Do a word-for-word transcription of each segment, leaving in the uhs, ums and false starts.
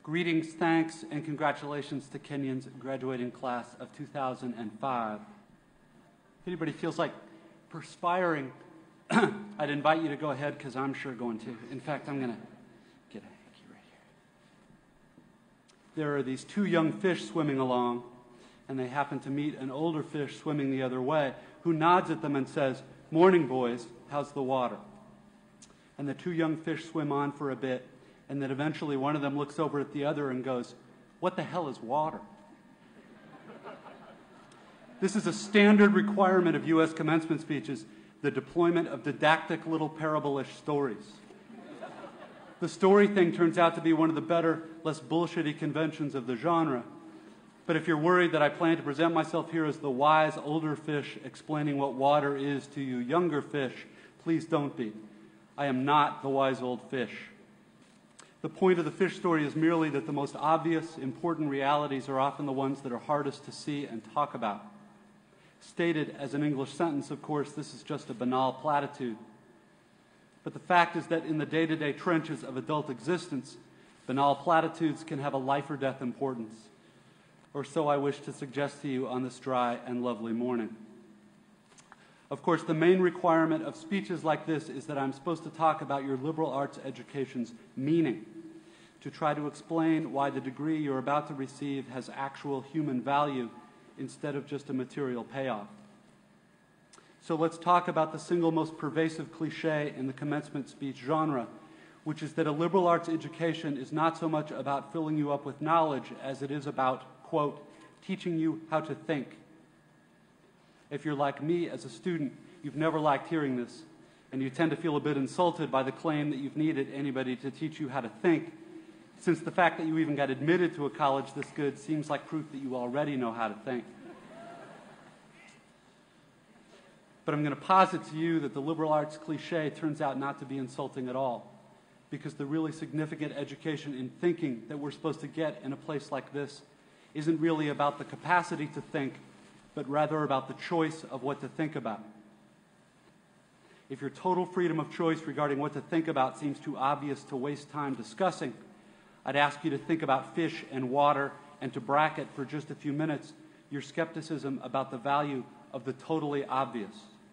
Greetings, thanks, and congratulations to Kenyon's graduating class of two thousand five. If anybody feels like perspiring, I'd invite you to go ahead because I'm sure going to. In fact, I'm going to get a hanky right here. There are these two young fish swimming along, and they happen to meet an older fish swimming the other way, who nods at them and says, "Morning, boys, how's the water?" And the two young fish swim on for a bit, and then eventually one of them looks over at the other and goes, "What the hell is water?" This is a standard requirement of U S commencement speeches, the deployment of didactic little parable-ish stories. The story thing turns out to be one of the better, less bullshitty conventions of the genre. But if you're worried that I plan to present myself here as the wise older fish explaining what water is to you younger fish, please don't be. I am not the wise old fish. The point of the fish story is merely that the most obvious, important realities are often the ones that are hardest to see and talk about. Stated as an English sentence, of course, this is just a banal platitude. But the fact is that in the day-to-day trenches of adult existence, banal platitudes can have a life or death importance. Or so I wish to suggest to you on this dry and lovely morning. Of course, the main requirement of speeches like this is that I'm supposed to talk about your liberal arts education's meaning, to try to explain why the degree you're about to receive has actual human value instead of just a material payoff. So let's talk about the single most pervasive cliche in the commencement speech genre, which is that a liberal arts education is not so much about filling you up with knowledge as it is about, quote, teaching you how to think. If you're like me as a student, you've never liked hearing this, and you tend to feel a bit insulted by the claim that you've needed anybody to teach you how to think, since the fact that you even got admitted to a college this good seems like proof that you already know how to think. But I'm going to posit to you that the liberal arts cliche turns out not to be insulting at all, because the really significant education in thinking that we're supposed to get in a place like this isn't really about the capacity to think, but rather about the choice of what to think about. If your total freedom of choice regarding what to think about seems too obvious to waste time discussing, I'd ask you to think about fish and water and to bracket for just a few minutes your skepticism about the value of the totally obvious.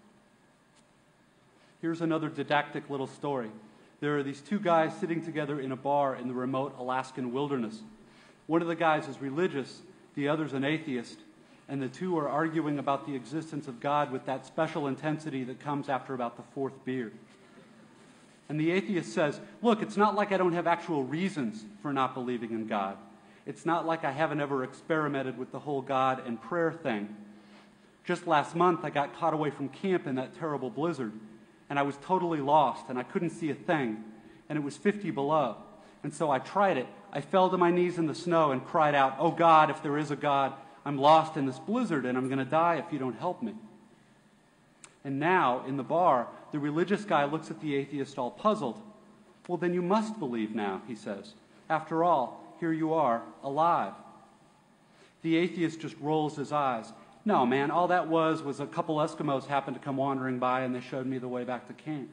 Here's another didactic little story. There are these two guys sitting together in a bar in the remote Alaskan wilderness. One of the guys is religious, the other's an atheist, and the two are arguing about the existence of God with that special intensity that comes after about the fourth beer. And the atheist says, "Look, it's not like I don't have actual reasons for not believing in God. It's not like I haven't ever experimented with the whole God and prayer thing. Just last month, I got caught away from camp in that terrible blizzard, and I was totally lost, and I couldn't see a thing, and it was fifty below. And so I tried it. I fell to my knees in the snow and cried out, 'Oh God, if there is a God, I'm lost in this blizzard, and I'm going to die if you don't help me.' And now, in the bar, the religious guy looks at the atheist all puzzled. 'Well, then you must believe now,' he says. 'After all, here you are, alive.' The atheist just rolls his eyes. 'No, man, all that was was a couple Eskimos happened to come wandering by and they showed me the way back to camp.'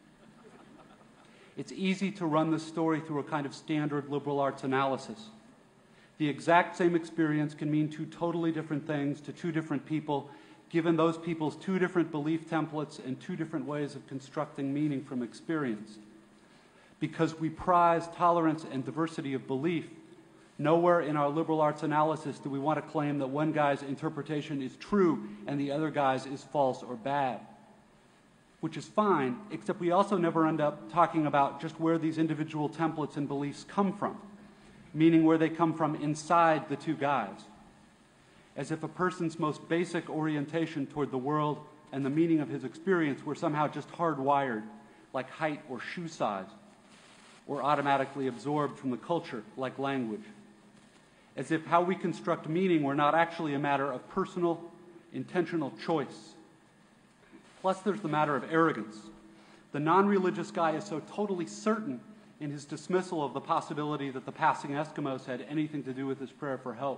It's easy to run this story through a kind of standard liberal arts analysis. The exact same experience can mean two totally different things to two different people, given those people's two different belief templates and two different ways of constructing meaning from experience. Because we prize tolerance and diversity of belief, nowhere in our liberal arts analysis do we want to claim that one guy's interpretation is true and the other guy's is false or bad. Which is fine, except we also never end up talking about just where these individual templates and beliefs come from, meaning where they come from inside the two guys. As if a person's most basic orientation toward the world and the meaning of his experience were somehow just hardwired, like height or shoe size, or automatically absorbed from the culture, like language. As if how we construct meaning were not actually a matter of personal, intentional choice. Plus, there's the matter of arrogance. The non-religious guy is so totally certain in his dismissal of the possibility that the passing Eskimos had anything to do with his prayer for help.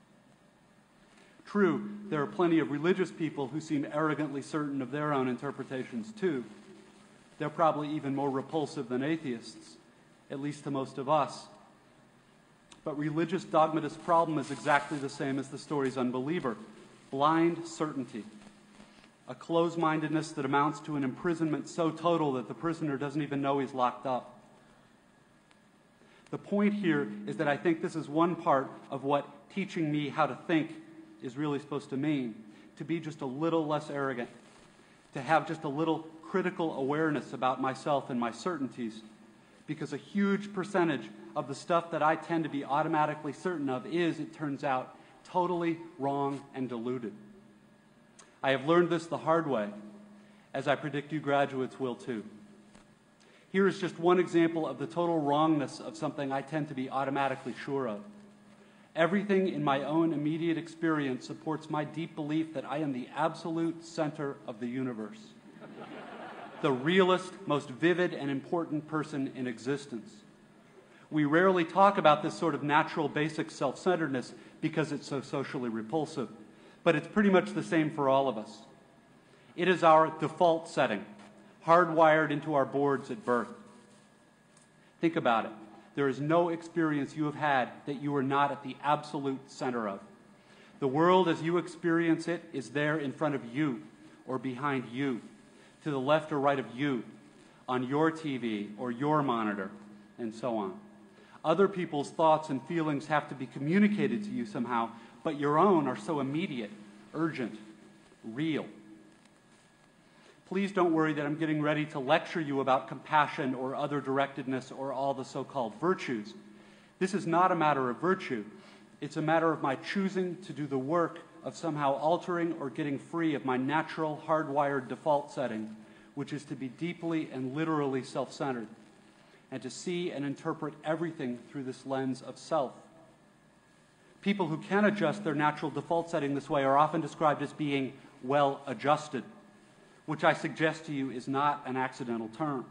True, there are plenty of religious people who seem arrogantly certain of their own interpretations too. They're probably even more repulsive than atheists, at least to most of us. But religious dogmatist's problem is exactly the same as the story's unbeliever: blind certainty. A closed-mindedness that amounts to an imprisonment so total that the prisoner doesn't even know he's locked up. The point here is that I think this is one part of what teaching me how to think is really supposed to mean: to be just a little less arrogant, to have just a little critical awareness about myself and my certainties, because a huge percentage of the stuff that I tend to be automatically certain of is, it turns out, totally wrong and deluded. I have learned this the hard way, as I predict you graduates will too. Here is just one example of the total wrongness of something I tend to be automatically sure of. Everything in my own immediate experience supports my deep belief that I am the absolute center of the universe, the realest, most vivid and important person in existence. We rarely talk about this sort of natural, basic self-centeredness because it's so socially repulsive, but it's pretty much the same for all of us. It is our default setting, hardwired into our boards at birth. Think about it. There is no experience you have had that you are not at the absolute center of. The world as you experience it is there in front of you or behind you, to the left or right of you, on your T V or your monitor, and so on. Other people's thoughts and feelings have to be communicated to you somehow, but your own are so immediate, urgent, real. Please don't worry that I'm getting ready to lecture you about compassion or other directedness or all the so-called virtues. This is not a matter of virtue. It's a matter of my choosing to do the work of somehow altering or getting free of my natural, hardwired default setting, which is to be deeply and literally self-centered, and to see and interpret everything through this lens of self. People who can adjust their natural default setting this way are often described as being well-adjusted, which I suggest to you is not an accidental term.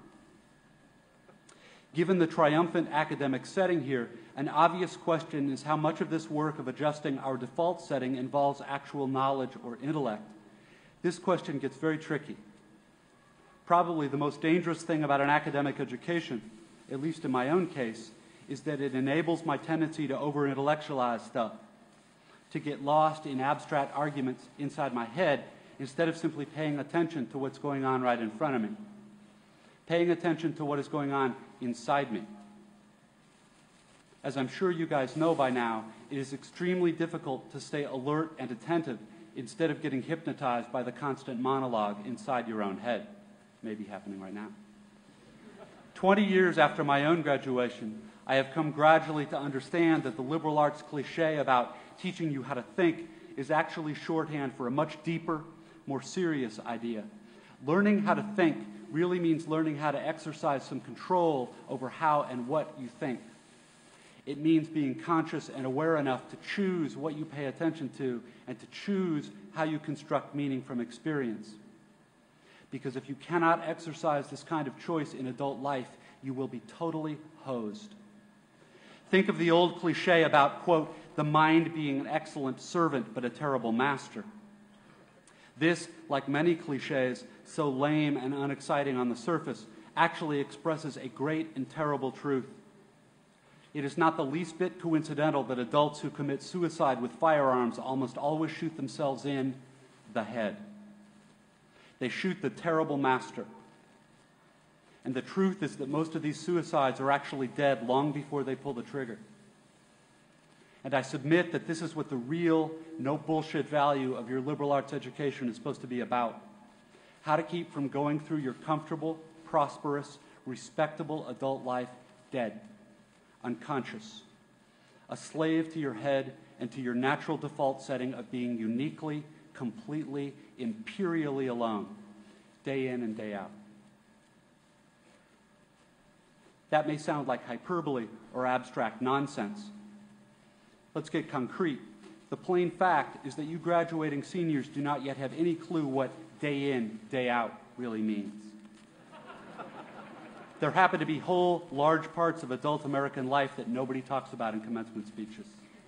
Given the triumphant academic setting here, an obvious question is how much of this work of adjusting our default setting involves actual knowledge or intellect. This question gets very tricky. Probably the most dangerous thing about an academic education, at least in my own case, is that it enables my tendency to over-intellectualize stuff, to get lost in abstract arguments inside my head instead of simply paying attention to what's going on right in front of me, paying attention to what is going on inside me. As I'm sure you guys know by now, it is extremely difficult to stay alert and attentive instead of getting hypnotized by the constant monologue inside your own head. Maybe happening right now. Twenty years after my own graduation, I have come gradually to understand that the liberal arts cliche about teaching you how to think is actually shorthand for a much deeper, more serious idea. Learning how to think really means learning how to exercise some control over how and what you think. It means being conscious and aware enough to choose what you pay attention to and to choose how you construct meaning from experience. Because if you cannot exercise this kind of choice in adult life, you will be totally hosed. Think of the old cliche about, quote, the mind being an excellent servant but a terrible master. This, like many cliches, so lame and unexciting on the surface, actually expresses a great and terrible truth. It is not the least bit coincidental that adults who commit suicide with firearms almost always shoot themselves in the head. They shoot the terrible master. And the truth is that most of these suicides are actually dead long before they pull the trigger. And I submit that this is what the real, no bullshit value of your liberal arts education is supposed to be about. How to keep from going through your comfortable, prosperous, respectable adult life dead, unconscious, a slave to your head and to your natural default setting of being uniquely, completely, imperially alone, day in and day out. That may sound like hyperbole or abstract nonsense. Let's get concrete. The plain fact is that you graduating seniors do not yet have any clue what day in, day out really means. There happen to be whole, large parts of adult American life that nobody talks about in commencement speeches.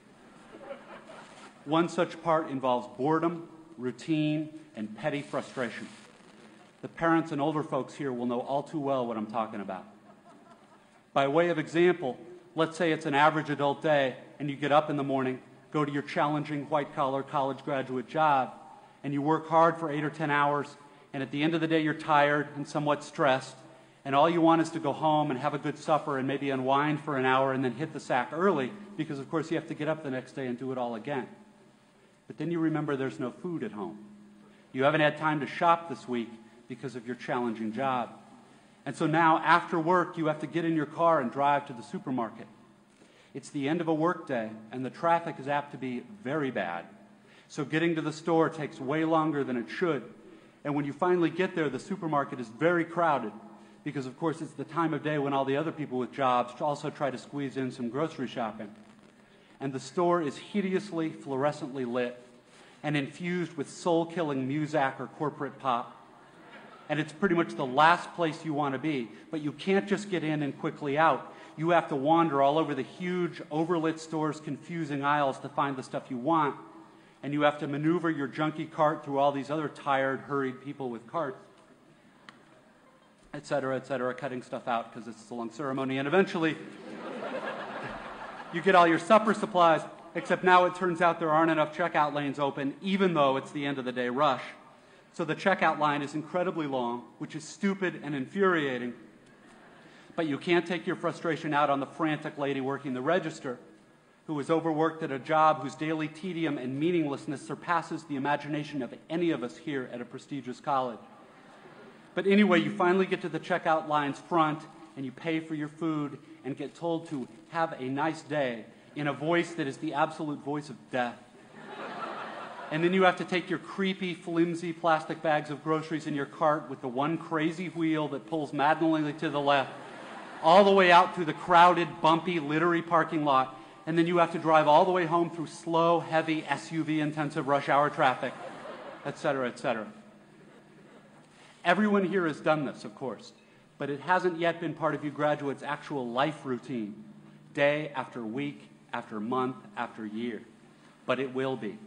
One such part involves boredom, routine, and petty frustration. The parents and older folks here will know all too well what I'm talking about. By way of example, let's say it's an average adult day, and you get up in the morning, go to your challenging white-collar college graduate job, and you work hard for eight or ten hours, and at the end of the day you're tired and somewhat stressed, and all you want is to go home and have a good supper and maybe unwind for an hour and then hit the sack early, because of course you have to get up the next day and do it all again. But then you remember there's no food at home. You haven't had time to shop this week because of your challenging job. And so now, after work, you have to get in your car and drive to the supermarket. It's the end of a workday, and the traffic is apt to be very bad. So getting to the store takes way longer than it should. And when you finally get there, the supermarket is very crowded, because of course it's the time of day when all the other people with jobs also try to squeeze in some grocery shopping. And the store is hideously fluorescently lit and infused with soul-killing Muzak or corporate pop. And it's pretty much the last place you want to be. But you can't just get in and quickly out. You have to wander all over the huge, overlit store's confusing aisles to find the stuff you want. And you have to maneuver your junky cart through all these other tired, hurried people with carts, et cetera, et cetera, cutting stuff out because it's a long ceremony. And eventually, you get all your supper supplies, except now it turns out there aren't enough checkout lanes open, even though it's the end of the day rush. So the checkout line is incredibly long, which is stupid and infuriating. But you can't take your frustration out on the frantic lady working the register, who is overworked at a job whose daily tedium and meaninglessness surpasses the imagination of any of us here at a prestigious college. But anyway, you finally get to the checkout line's front, and you pay for your food and get told to have a nice day in a voice that is the absolute voice of death. And then you have to take your creepy, flimsy plastic bags of groceries in your cart with the one crazy wheel that pulls maddeningly to the left, all the way out through the crowded, bumpy, littery parking lot. And then you have to drive all the way home through slow, heavy, S U V-intensive rush hour traffic, et cetera, et cetera. Everyone here has done this, of course, but it hasn't yet been part of you graduates' actual life routine, day after week, after month, after year. But it will be.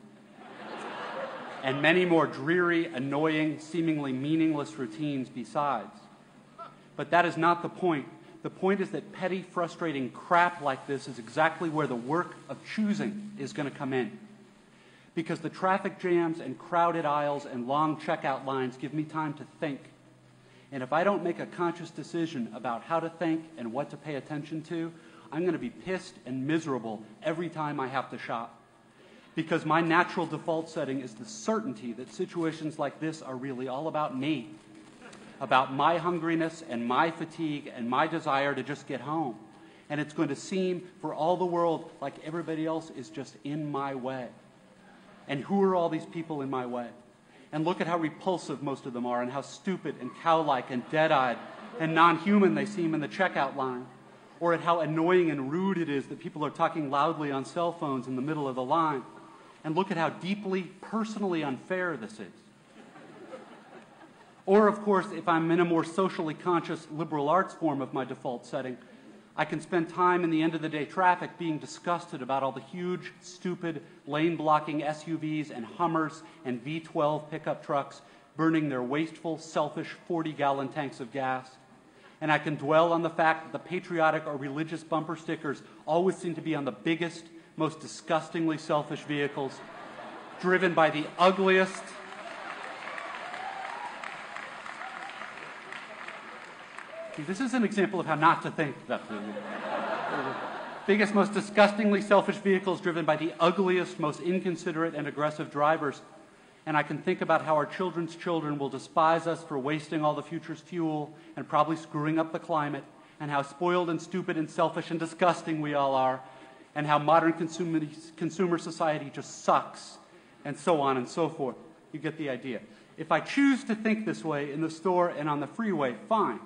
And many more dreary, annoying, seemingly meaningless routines besides. But that is not the point. The point is that petty, frustrating crap like this is exactly where the work of choosing is going to come in. Because the traffic jams and crowded aisles and long checkout lines give me time to think. And if I don't make a conscious decision about how to think and what to pay attention to, I'm going to be pissed and miserable every time I have to shop. Because my natural default setting is the certainty that situations like this are really all about me, about my hungriness and my fatigue and my desire to just get home. And it's going to seem for all the world like everybody else is just in my way. And who are all these people in my way? And look at how repulsive most of them are, and how stupid and cow-like and dead-eyed and non-human they seem in the checkout line. Or at how annoying and rude it is that people are talking loudly on cell phones in the middle of the line. And look at how deeply, personally unfair this is. Or, of course, if I'm in a more socially conscious liberal arts form of my default setting, I can spend time in the end-of-the-day traffic being disgusted about all the huge, stupid, lane-blocking S U Vs and Hummers and V twelve pickup trucks burning their wasteful, selfish forty-gallon tanks of gas. And I can dwell on the fact that the patriotic or religious bumper stickers always seem to be on the biggest, most disgustingly selfish vehicles, driven by the ugliest, this is an example of how not to think. The biggest, most disgustingly selfish vehicles driven by the ugliest, most inconsiderate and aggressive drivers. And I can think about how our children's children will despise us for wasting all the future's fuel and probably screwing up the climate, and how spoiled and stupid and selfish and disgusting we all are, and how modern consumer, consumer society just sucks, and so on and so forth. You get the idea. If I choose to think this way in the store and on the freeway, fine.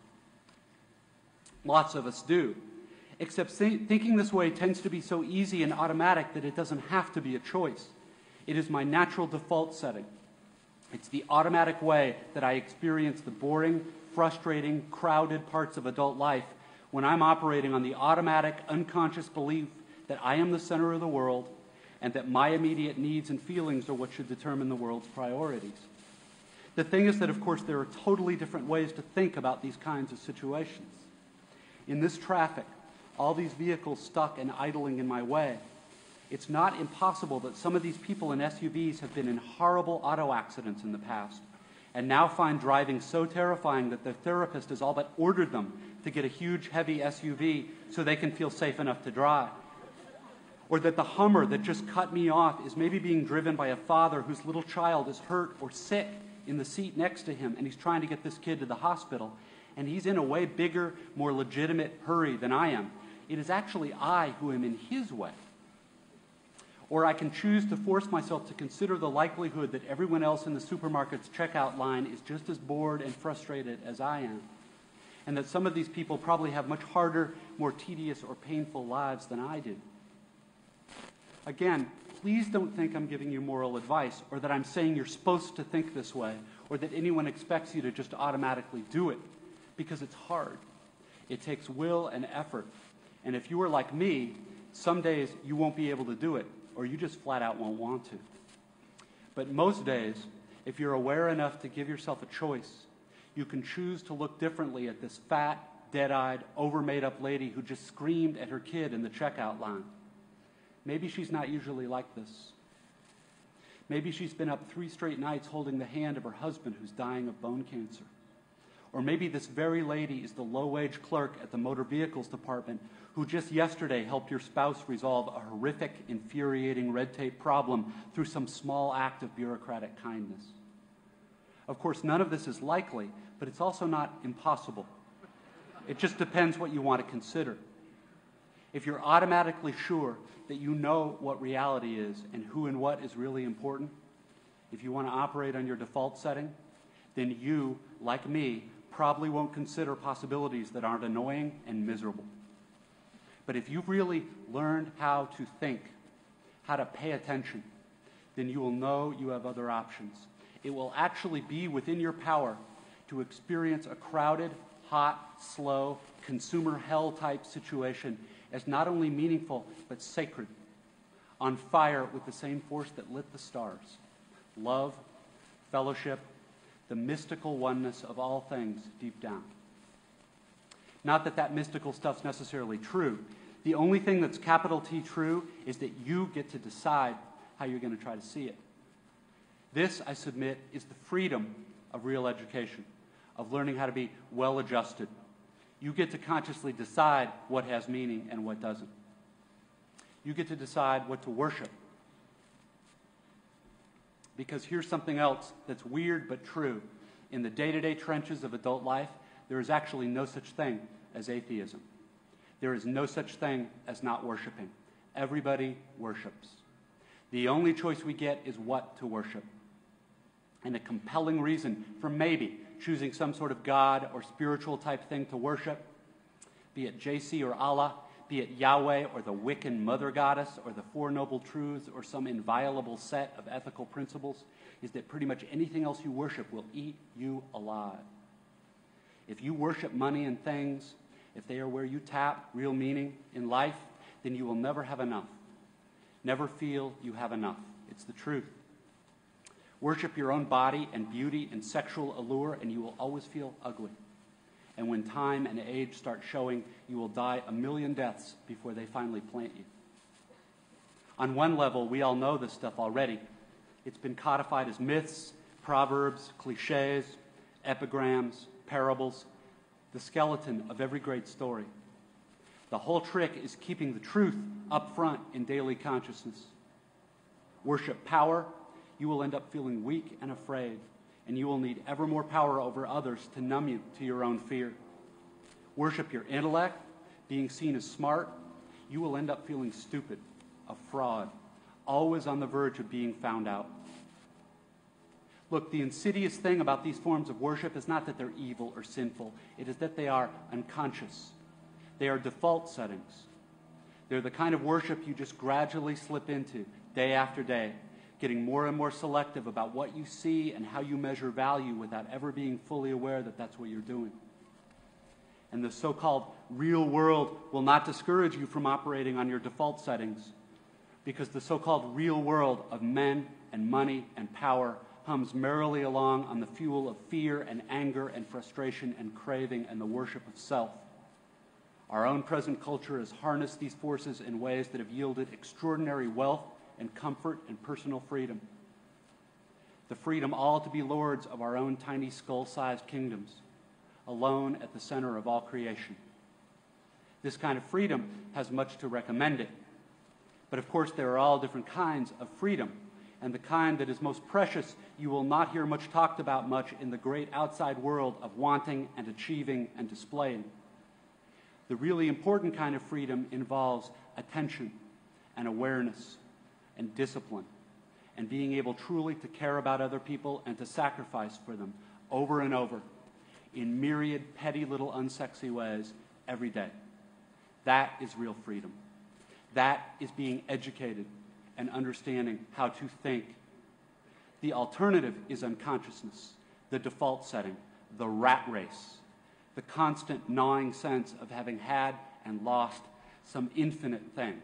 Lots of us do. Except thinking this way tends to be so easy and automatic that it doesn't have to be a choice. It is my natural default setting. It's the automatic way that I experience the boring, frustrating, crowded parts of adult life when I'm operating on the automatic, unconscious belief that I am the center of the world and that my immediate needs and feelings are what should determine the world's priorities. The thing is that, of course, there are totally different ways to think about these kinds of situations. In this traffic, all these vehicles stuck and idling in my way. It's not impossible that some of these people in S U Vs have been in horrible auto accidents in the past and now find driving so terrifying that their therapist has all but ordered them to get a huge, heavy S U V so they can feel safe enough to drive. Or that the Hummer that just cut me off is maybe being driven by a father whose little child is hurt or sick in the seat next to him, and he's trying to get this kid to the hospital, and he's in a way bigger, more legitimate hurry than I am. It is actually I who am in his way. Or I can choose to force myself to consider the likelihood that everyone else in the supermarket's checkout line is just as bored and frustrated as I am, and that some of these people probably have much harder, more tedious or painful lives than I do. Again, please don't think I'm giving you moral advice, or that I'm saying you're supposed to think this way, or that anyone expects you to just automatically do it, because it's hard. It takes will and effort, and if you are like me, some days you won't be able to do it, or you just flat out won't want to. But most days, if you're aware enough to give yourself a choice, you can choose to look differently at this fat, dead-eyed, over-made-up lady who just screamed at her kid in the checkout line. Maybe she's not usually like this. Maybe she's been up three straight nights holding the hand of her husband who's dying of bone cancer. Or maybe this very lady is the low-wage clerk at the motor vehicles department who just yesterday helped your spouse resolve a horrific, infuriating red tape problem through some small act of bureaucratic kindness. Of course, none of this is likely, but it's also not impossible. It just depends what you want to consider. If you're automatically sure that you know what reality is and who and what is really important, if you want to operate on your default setting, then you, like me, probably won't consider possibilities that aren't annoying and miserable. But if you've really learned how to think, how to pay attention, then you will know you have other options. It will actually be within your power to experience a crowded, hot, slow, consumer hell-type situation as not only meaningful, but sacred, on fire with the same force that lit the stars. Love, fellowship, the mystical oneness of all things deep down. Not that that mystical stuff's necessarily true. The only thing that's capital T true is that you get to decide how you're going to try to see it. This, I submit, is the freedom of real education, of learning how to be well-adjusted. You get to consciously decide what has meaning and what doesn't. You get to decide what to worship. Because here's something else that's weird but true. In the day-to-day trenches of adult life, there is actually no such thing as atheism. There is no such thing as not worshiping. Everybody worships. The only choice we get is what to worship. And a compelling reason for maybe choosing some sort of God or spiritual type thing to worship, be it J C or Allah, be it Yahweh or the Wiccan Mother Goddess or the Four Noble Truths or some inviolable set of ethical principles, is that pretty much anything else you worship will eat you alive. If you worship money and things, if they are where you tap real meaning in life, then you will never have enough. Never feel you have enough. It's the truth. Worship your own body and beauty and sexual allure, and you will always feel ugly. And when time and age start showing, you will die a million deaths before they finally plant you. On one level, we all know this stuff already. It's been codified as myths, proverbs, cliches, epigrams, parables, the skeleton of every great story. The whole trick is keeping the truth up front in daily consciousness. Worship power, you will end up feeling weak and afraid, and you will need ever more power over others to numb you to your own fear. Worship your intellect, being seen as smart, you will end up feeling stupid, a fraud, always on the verge of being found out. Look, the insidious thing about these forms of worship is not that they're evil or sinful. It is that they are unconscious. They are default settings. They're the kind of worship you just gradually slip into day after day, getting more and more selective about what you see and how you measure value without ever being fully aware that that's what you're doing. And the so-called real world will not discourage you from operating on your default settings, because the so-called real world of men and money and power hums merrily along on the fuel of fear and anger and frustration and craving and the worship of self. Our own present culture has harnessed these forces in ways that have yielded extraordinary wealth and comfort and personal freedom. The freedom all to be lords of our own tiny skull-sized kingdoms, alone at the center of all creation. This kind of freedom has much to recommend it. But of course, there are all different kinds of freedom, and the kind that is most precious you will not hear much talked about much in the great outside world of wanting and achieving and displaying. The really important kind of freedom involves attention and awareness and discipline and being able truly to care about other people and to sacrifice for them over and over in myriad petty little unsexy ways every day. That is real freedom. That is being educated and understanding how to think. The alternative is unconsciousness, the default setting, the rat race, the constant gnawing sense of having had and lost some infinite thing.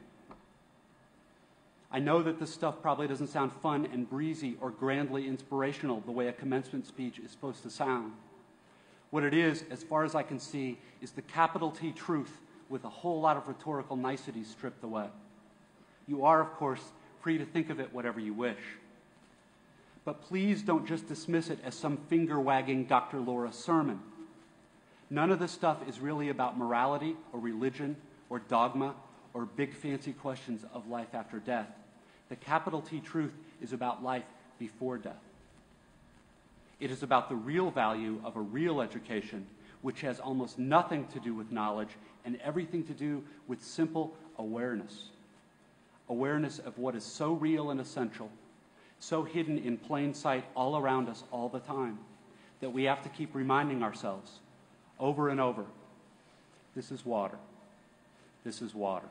I know that this stuff probably doesn't sound fun and breezy or grandly inspirational the way a commencement speech is supposed to sound. What it is, as far as I can see, is the capital T truth with a whole lot of rhetorical niceties stripped away. You are, of course, free to think of it whatever you wish. But please don't just dismiss it as some finger-wagging Doctor Laura sermon. None of this stuff is really about morality or religion or dogma or big fancy questions of life after death. The capital T truth is about life before death. It is about the real value of a real education, which has almost nothing to do with knowledge and everything to do with simple awareness. Awareness of what is so real and essential, so hidden in plain sight all around us all the time, that we have to keep reminding ourselves over and over, this is water. This is water.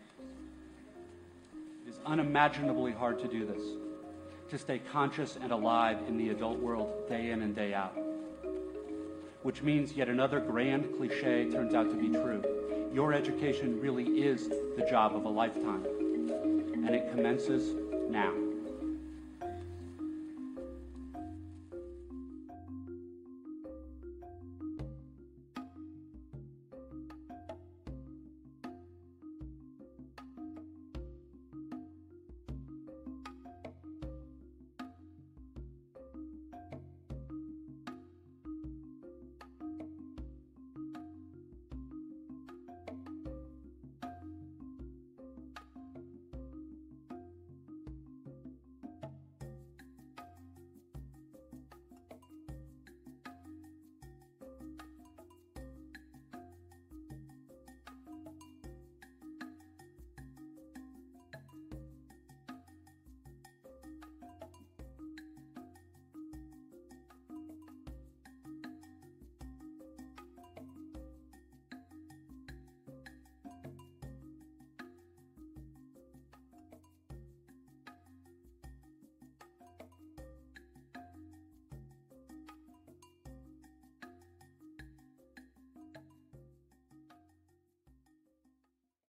It is unimaginably hard to do this, to stay conscious and alive in the adult world day in and day out. Which means yet another grand cliche turns out to be true. Your education really is the job of a lifetime, and it commences now.